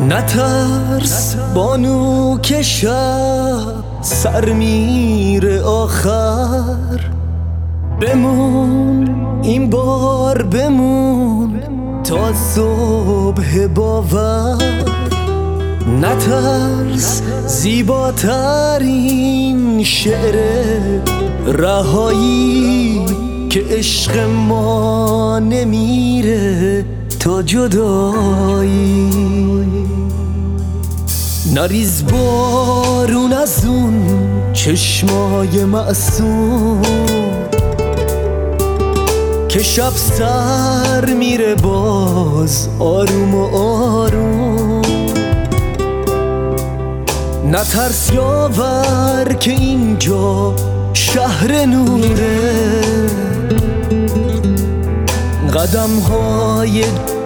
نترس بانو که شب سر میره آخر، بمون این بار بمون تا صبح باور. نترس زیباترین شعر رهایی که عشق ما نمیره تا جدایی. نریز بارون از اون چشمای معصوم که شب سر میره باز آروم و آروم. نترس یاور که اینجا شهر نوره، قدم های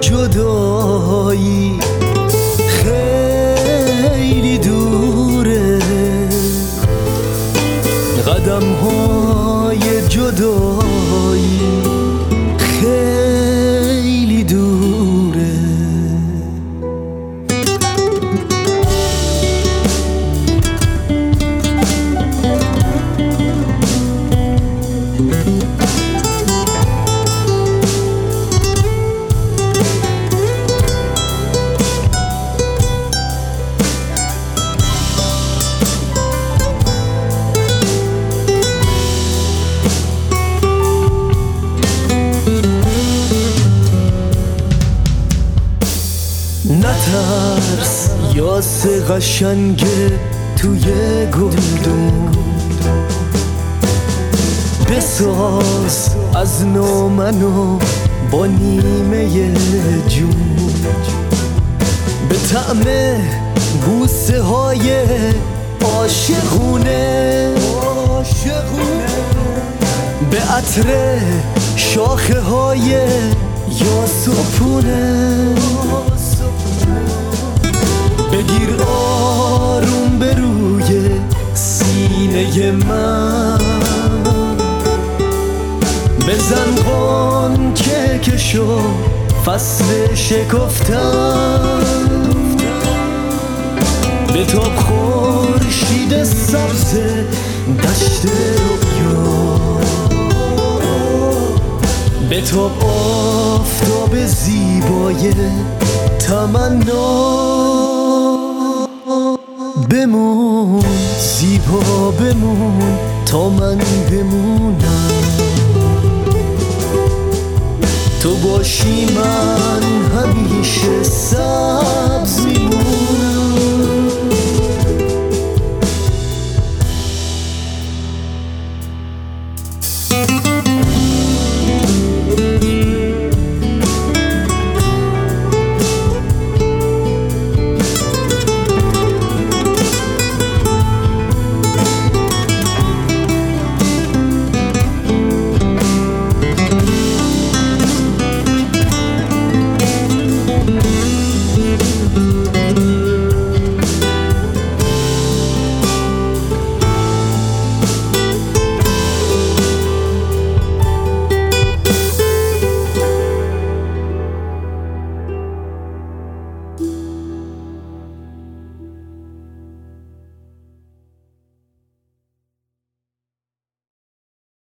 جدایی خیلی دوره، قدم های جدایی خیلی دوره. نترس یاس قشنگه توی گلدون، بساز از نو منو با نیمه جون. به طعم بوسه های عاشقونه، به عطر شاخه های یاسوپونه. بگیر آروم به روی سینه من، بزن غنچه که شو فصل شکفتن. به تاب خورشید سبز دشت رویا، به تاب آفتاب زیبای تمنا. بمون زیبا بمون تا من بمونم، تو باشی من همیشه سبز میمونم.